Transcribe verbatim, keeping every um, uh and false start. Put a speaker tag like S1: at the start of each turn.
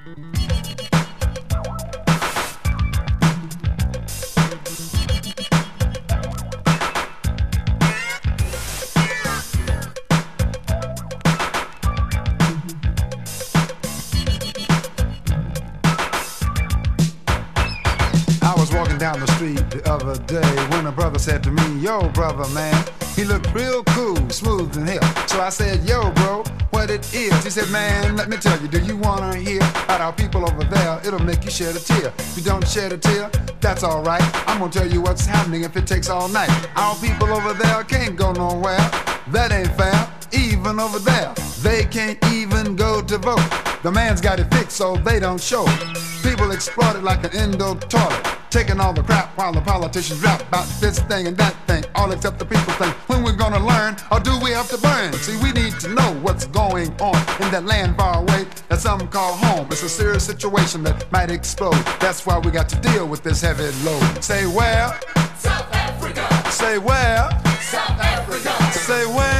S1: Down the street the other day when a brother said to me, yo brother man, he looked real cool, smooth and hip. So I said, yo bro, what it is? He said, man, let me tell you, do you wanna hear about our people over there? It'll make you shed a tear. If you don't shed a tear, that's alright. I'm gonna tell you what's happening if it takes all night. Our people over there can't go nowhere. That ain't fair. Even over there, they can't even go to vote. The man's got it fixed so they don't show. People exploit it like an indoor toilet, taking all the crap while the politicians rap about this thing and that thing, all except the people think. When we're gonna learn, or do we have to burn? See, we need to know what's going on in that land far away that some call home. It's a serious situation that might explode. That's why we got to deal with this heavy load. Say where?
S2: South Africa.
S1: Say where?
S2: South Africa.
S1: Say where?